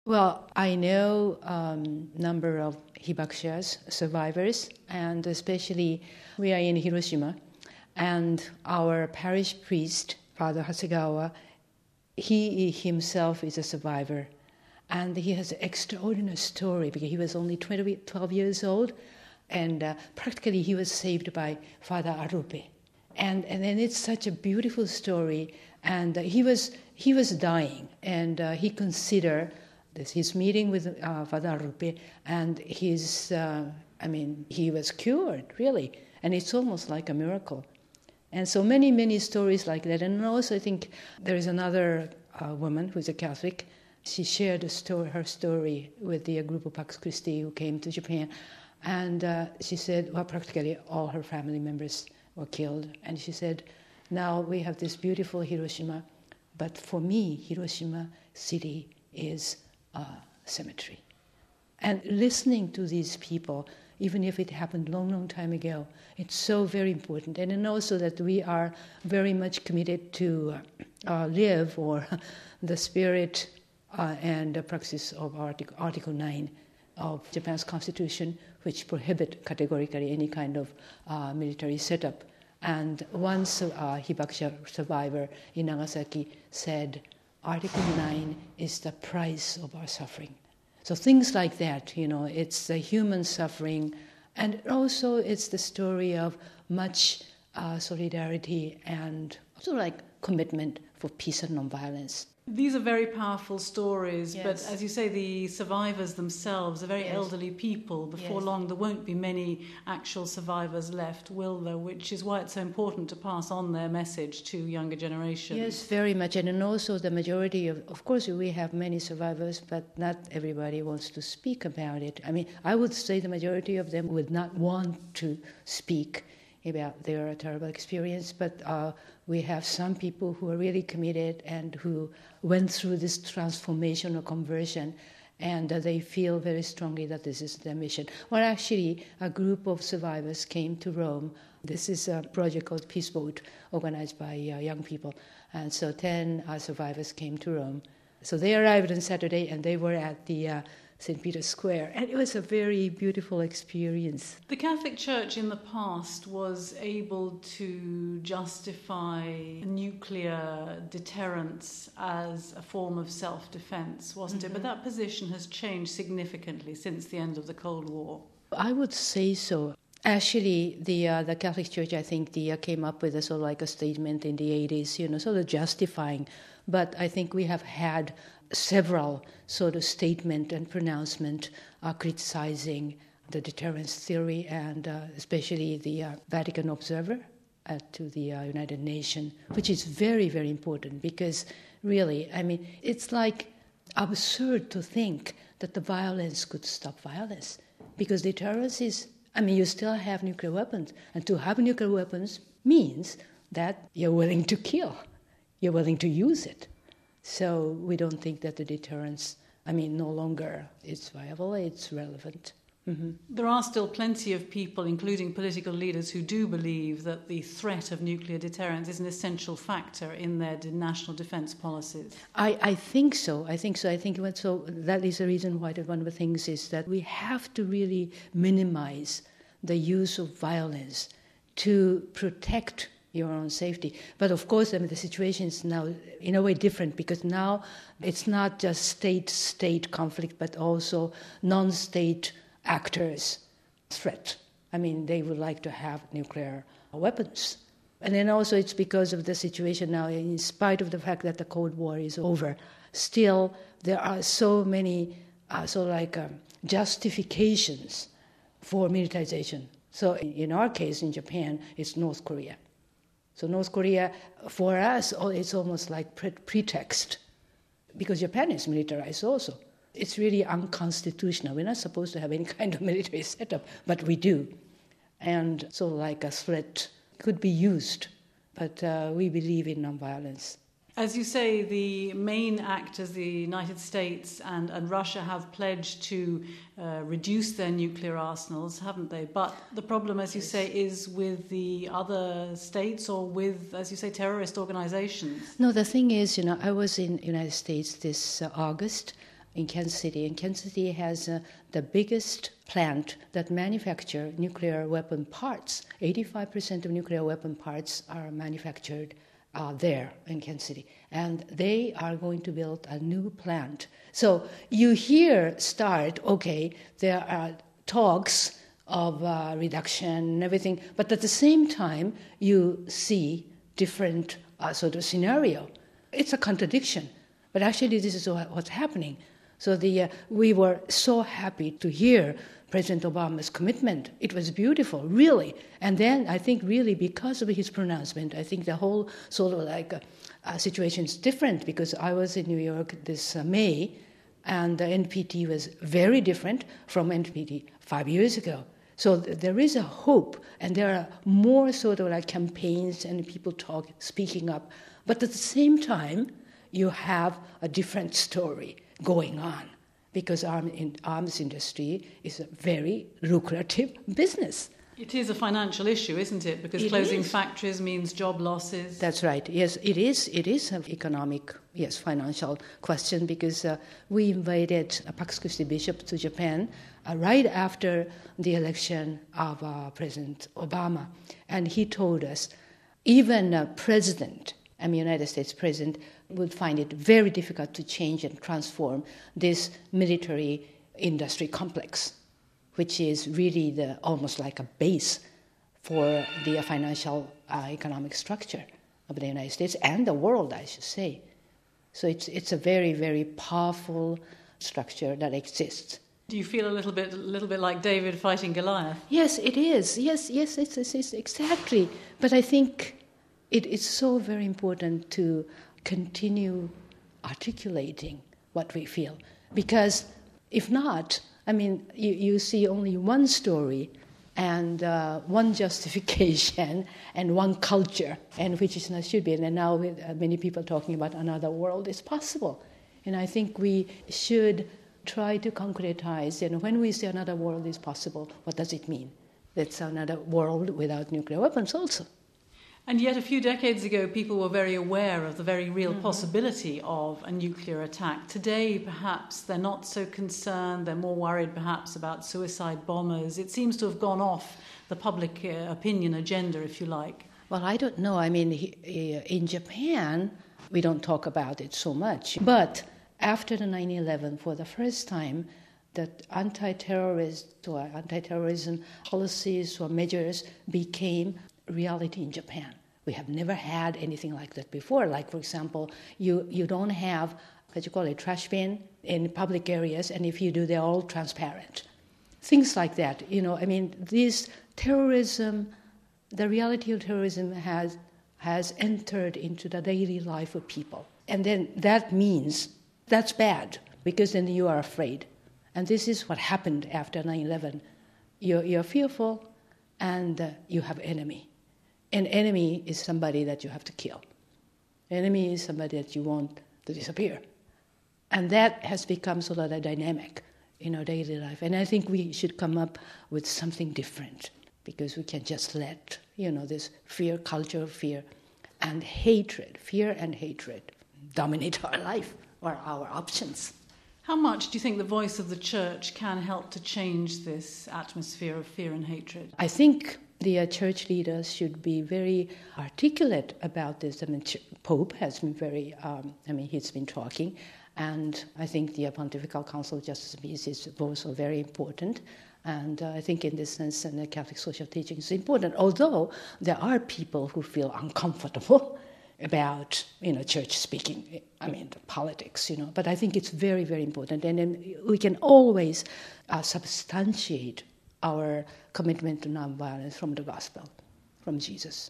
Well, I know number of hibakshas, survivors, and especially we are in Hiroshima, and our parish priest, Father Hasegawa, he himself is a survivor, and he has an extraordinary story because he was only 12 years old, and practically he was saved by Father Arupe. And then it's such a beautiful story, and he was dying, and he considered his meeting with Father Arupe, and he was cured, really, and it's almost like a miracle. And so many stories like that. And also I think there is another woman who's a Catholic. She shared her story with the group of Pax Christi who came to Japan. And she said, well, practically all her family members were killed. And she said, now we have this beautiful Hiroshima, but for me, Hiroshima city is a cemetery. And listening to these people, even if it happened long time ago, it's so very important. And then also that we are very much committed to live or the spirit and the praxis of Article 9 of Japan's constitution, which prohibit categorically any kind of military setup. And once a hibakusha survivor in Nagasaki said, Article 9 is the price of our suffering. So things like that, it's the human suffering, and also it's the story of much solidarity and also like commitment for peace and nonviolence. These are very powerful stories, yes. But as you say, the survivors themselves are very yes. elderly people. Before yes. long, there won't be many actual survivors left, will there? Which is why it's so important to pass on their message to younger generations. Yes, very much. And also the majority of course, we have many survivors, but not everybody wants to speak about it. I mean, I would say the majority of them would not want to speak about their terrible experience, but we have some people who are really committed and who went through this transformation or conversion, and they feel very strongly that this is their mission. Well, actually, a group of survivors came to Rome. This is a project called Peace Boat, organized by young people, and so 10 survivors came to Rome. So they arrived on Saturday, and they were at the St. Peter's Square, and it was a very beautiful experience. The Catholic Church in the past was able to justify nuclear deterrence as a form of self-defense, wasn't it? But that position has changed significantly since the end of the Cold War. I would say so. Actually, the Catholic Church, I think, came up with a sort of like a statement in the 80s, sort of justifying. But I think we have had several sort of statement and pronouncement criticizing the deterrence theory, and especially the Vatican Observer to the United Nations, which is very, very important because really, I mean, it's like absurd to think that the violence could stop violence, because deterrence is, I mean, you still have nuclear weapons, and to have nuclear weapons means that you're willing to kill, you're willing to use it. So we don't think that the deterrence, no longer is viable, it's relevant. Mm-hmm. There are still plenty of people, including political leaders, who do believe that the threat of nuclear deterrence is an essential factor in their national defense policies. I think so. I think so. That is the reason why one of the things is that we have to really minimize the use of violence to protect your own safety. But of course, the situation is now in a way different, because now it's not just state conflict, but also non-state actors' threat. I mean, they would like to have nuclear weapons. And then also it's because of the situation now, in spite of the fact that the Cold War is over, still there are so many justifications for militarization. So in our case, in Japan, it's North Korea. So North Korea, for us, it's almost like pretext, because Japan is militarized also. It's really unconstitutional. We're not supposed to have any kind of military setup, but we do. And so like a threat could be used, but we believe in nonviolence. As you say, the main actors, the United States and Russia, have pledged to reduce their nuclear arsenals, haven't they? But the problem, as you say, is with the other states or with, as you say, terrorist organizations. No, the thing is, I was in the United States this August, in Kansas City. And Kansas City has the biggest plant that manufactures nuclear weapon parts. 85% of nuclear weapon parts are manufactured there in Kansas City. And they are going to build a new plant. So you hear there are talks of reduction and everything, but at the same time, you see different sort of scenario. It's a contradiction, but actually this is what's happening. So we were so happy to hear President Obama's commitment. It was beautiful, really. And then I think really because of his pronouncement, I think the whole sort of situation is different, because I was in New York this May, and the NPT was very different from NPT 5 years ago. So there is a hope, and there are more sort of campaigns and people speaking up. But at the same time, you have a different story going on, because arms industry is a very lucrative business. It is a financial issue, isn't it? Because closing factories means job losses. That's right. Yes, it is. It is an economic, financial question, because we invited Pax Christi Bishop to Japan right after the election of President Obama. And he told us even a president, United States president, would find it very difficult to change and transform this military industry complex, which is really almost like a base for the financial economic structure of the United States and the world, I should say. So it's a very, very powerful structure that exists. Do you feel a little bit like David fighting Goliath? Yes, it is. Yes, it's exactly. But I think it's so very important to continue articulating what we feel, because if not, you see only one story and one justification and one culture, and which is not should be. And now with many people talking about another world is possible, and I think we should try to concretize. When we say another world is possible, what does it mean? That's another world without nuclear weapons also. And yet a few decades ago, people were very aware of the very real possibility of a nuclear attack. Today, perhaps, they're not so concerned. They're more worried, perhaps, about suicide bombers. It seems to have gone off the public opinion agenda, if you like. Well, I don't know. In Japan, we don't talk about it so much. But after the 9/11, for the first time, that anti-terrorism policies or measures became reality in Japan. We have never had anything like that before. Like, for example, you don't have, trash bin in public areas, and if you do, they're all transparent. Things like that. This terrorism, the reality of terrorism has entered into the daily life of people. And then that means that's bad, because then you are afraid. And this is what happened after 9/11. You're fearful, and you have enemy. An enemy is somebody that you have to kill. Enemy is somebody that you want to disappear. And that has become sort of a dynamic in our daily life. And I think we should come up with something different, because we can just let, this culture of fear and hatred dominate our life or our options. How much do you think the voice of the church can help to change this atmosphere of fear and hatred? I think the church leaders should be very articulate about this. Pope has been very, he's been talking, and I think the Pontifical Council of Justice and Peace is also very important. And I think in this sense, the Catholic social teaching is important, although there are people who feel uncomfortable about, church speaking, the politics, But I think it's very, very important. And then we can always substantiate our commitment to nonviolence from the gospel, from Jesus.